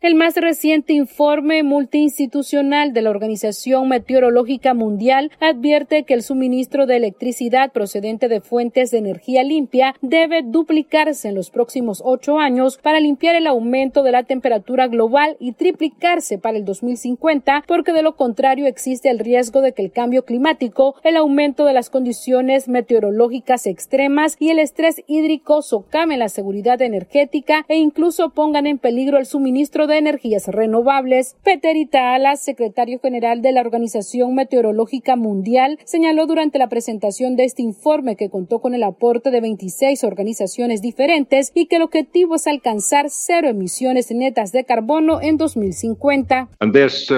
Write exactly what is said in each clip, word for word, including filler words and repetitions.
El más reciente informe multiinstitucional de la Organización Meteorológica Mundial advierte que el suministro de electricidad procedente de fuentes de energía limpia debe duplicarse en los próximos ocho años para limpiar el aumento de la temperatura global y triplicarse para el dos mil cincuenta, porque de lo contrario existe el riesgo de que el cambio climático, el aumento de las condiciones meteorológicas extremas y el estrés hídrico socaven la seguridad energética e incluso pongan en peligro el suministro de energías renovables. Peter Itaala, secretario general de la Organización Meteorológica Mundial, señaló durante la presentación de este informe que contó con el aporte de veintiséis organizaciones diferentes y que el objetivo es alcanzar cero emisiones netas de carbono en dos mil cincuenta. En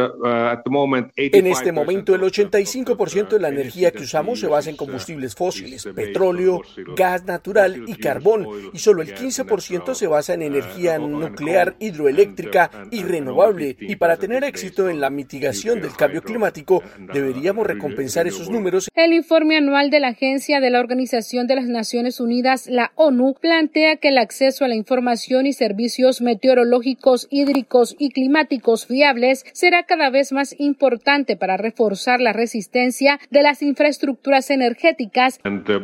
este momento, el ochenta y cinco por ciento de la energía que usamos se basa en combustibles fósiles, petróleo, gas natural y carbón, y solo el quince por ciento se basa en energía nuclear, hidroeléctrica y renovable. Y para tener éxito en la mitigación del cambio climático, deberíamos recompensar esos números. El informe anual de la Agencia de la Organización de las Naciones Unidas, la ONU, plantea que el acceso a la información y servicios meteorológicos, hídricos y climáticos fiables será cada vez más importante para reforzar la resistencia de las infraestructuras energéticas.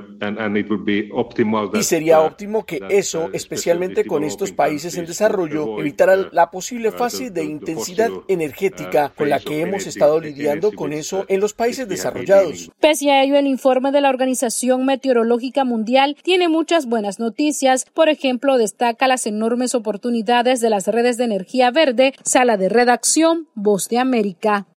Y sería óptimo que eso, especialmente con estos países en desarrollo, evitara la posible fase de intensidad energética con la que hemos estado lidiando con eso en los países desarrollados. Pese a ello, el informe de la Organización Meteorológica Mundial tiene muchas buenas noticias. Por ejemplo, destaca las enormes oportunidades de las redes de energía verde. Sala de redacción, Voz de América.